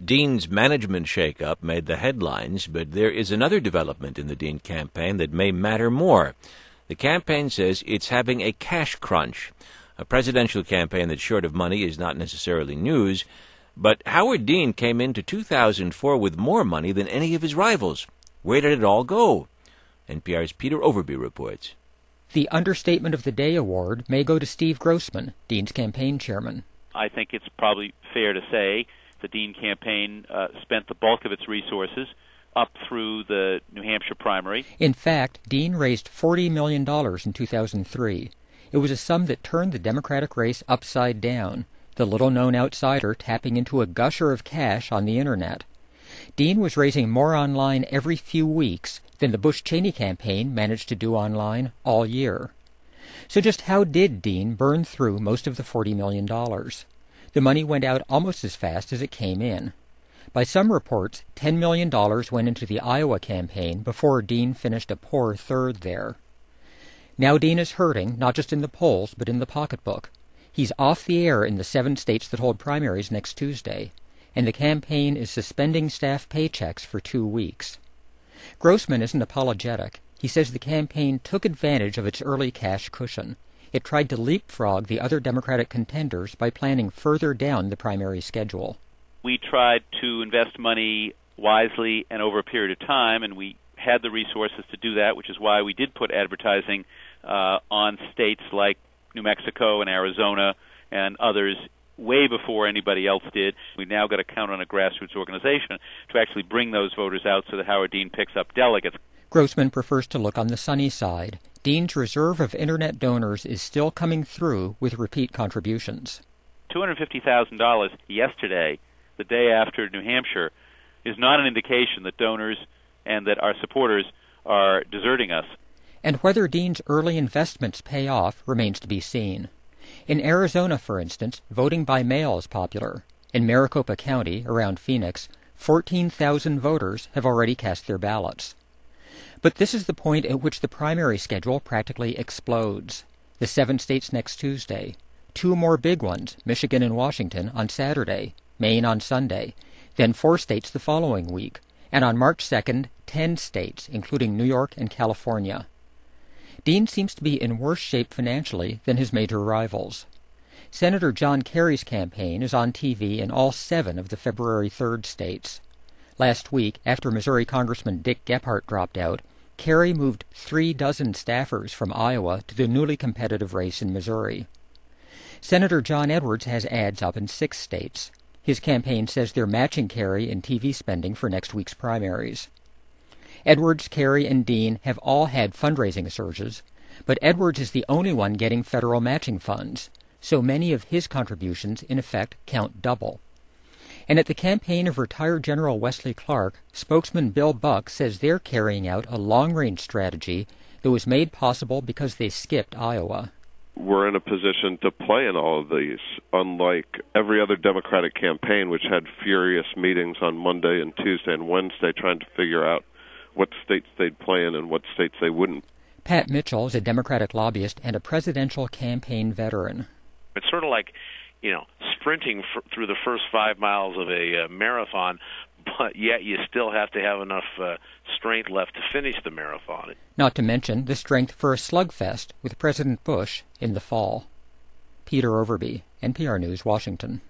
Dean's management shakeup made the headlines, but there is another development in the Dean campaign that may matter more. The campaign says it's having a cash crunch. A presidential campaign that's short of money is not necessarily news, but Howard Dean came into 2004 with more money than any of his rivals. Where did it all go? NPR's Peter Overby reports. The Understatement of the Day award may go to Steve Grossman, Dean's campaign chairman. I think it's probably fair to say the Dean campaign spent the bulk of its resources up through the New Hampshire primary. In fact, Dean raised $40 million in 2003. It was a sum that turned the Democratic race upside down, the little-known outsider tapping into a gusher of cash on the Internet. Dean was raising more online every few weeks than the Bush-Cheney campaign managed to do online all year. So just how did Dean burn through most of the $40 million? The money went out almost as fast as it came in. By some reports, $10 million went into the Iowa campaign before Dean finished a poor third there. Now Dean is hurting, not just in the polls, but in the pocketbook. He's off the air in the 7 states that hold primaries next Tuesday, and the campaign is suspending staff paychecks for 2 weeks. Grossman isn't apologetic. He says the campaign took advantage of its early cash cushion. It tried to leapfrog the other Democratic contenders by planning further down the primary schedule. We tried to invest money wisely and over a period of time, and we had the resources to do that, which is why we did put advertising on states like New Mexico and Arizona and others way before anybody else did. We've now got to count on a grassroots organization to actually bring those voters out so that Howard Dean picks up delegates. Grossman prefers to look on the sunny side. Dean's reserve of Internet donors is still coming through with repeat contributions. $250,000 yesterday, the day after New Hampshire, is not an indication that donors and that our supporters are deserting us. And whether Dean's early investments pay off remains to be seen. In Arizona, for instance, voting by mail is popular. In Maricopa County, around Phoenix, 14,000 voters have already cast their ballots. But this is the point at which the primary schedule practically explodes. The 7 states next Tuesday. 2 more big ones, Michigan and Washington, on Saturday, Maine on Sunday, then 4 states the following week, and on March 2nd, 10 states, including New York and California. Dean seems to be in worse shape financially than his major rivals. Senator John Kerry's campaign is on TV in all 7 of the February 3rd states. Last week, after Missouri Congressman Dick Gephardt dropped out, Kerry moved 3 dozen staffers from Iowa to the newly competitive race in Missouri. Senator John Edwards has ads up in 6 states. His campaign says they're matching Kerry in TV spending for next week's primaries. Edwards, Kerry, and Dean have all had fundraising surges, but Edwards is the only one getting federal matching funds, so many of his contributions, in effect, count double. And at the campaign of retired General Wesley Clark, spokesman Bill Buck says they're carrying out a long-range strategy that was made possible because they skipped Iowa. We're in a position to play in all of these, unlike every other Democratic campaign, which had furious meetings on Monday and Tuesday and Wednesday trying to figure out what states they'd play in and what states they wouldn't. Pat Mitchell is a Democratic lobbyist and a presidential campaign veteran. It's sort of like, sprinting through the first 5 miles of a marathon, but yet you still have to have enough strength left to finish the marathon. Not to mention the strength for a slugfest with President Bush in the fall. Peter Overby, NPR News, Washington.